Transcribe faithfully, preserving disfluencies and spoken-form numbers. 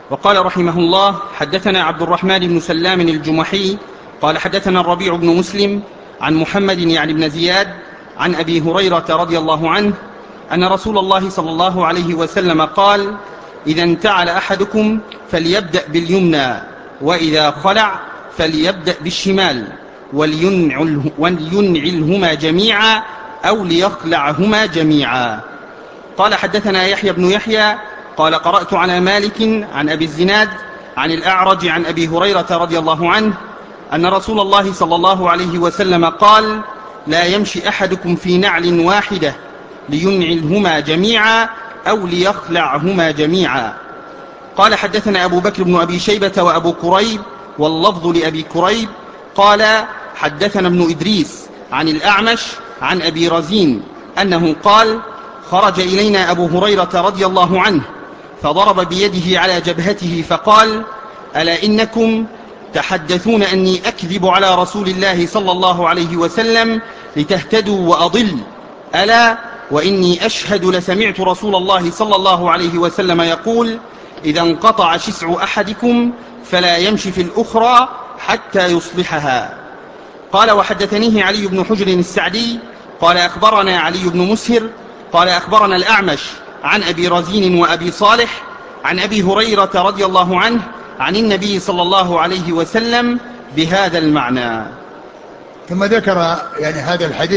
وقال رحمه الله: حدثنا عبد الرحمن بن سلام الجمحي قال حدثنا الربيع بن مسلم عن محمد يعني بن زياد عن أبي هريرة رضي الله عنه أن رسول الله صلى الله عليه وسلم قال: إذا انتعل أحدكم فليبدأ باليمنى، وإذا خلع فليبدأ بالشمال، ولينعله ولينعلهما جميعا أو ليخلعهما جميعا. قال حدثنا يحيى بن يحيى قال قرأت على مالك عن أبي الزناد عن الأعرج عن أبي هريرة رضي الله عنه أن رسول الله صلى الله عليه وسلم قال: لا يمشي أحدكم في نعل واحدة لينعلهما جميعا أو ليخلعهما جميعا. قال حدثنا أبو بكر بن أبي شيبة وأبو كريب واللفظ لأبي كريب قال حدثنا ابن إدريس عن الأعمش عن أبي رزين أنه قال: خرج إلينا أبو هريرة رضي الله عنه فضرب بيده على جبهته فقال: ألا إنكم تحدثون أني أكذب على رسول الله صلى الله عليه وسلم لتهتدوا وأضل، ألا وإني أشهد لسمعت رسول الله صلى الله عليه وسلم يقول: إذا انقطع شسع أحدكم فلا يمشي في الأخرى حتى يصلحها. قال وحدثنيه علي بن حجر السعدي قال أخبرنا علي بن مسهر قال أخبرنا الأعمش عن أبي رزين وأبي صالح عن أبي هريرة رضي الله عنه عن النبي صلى الله عليه وسلم بهذا المعنى. ثم ذكر يعني هذا الحديث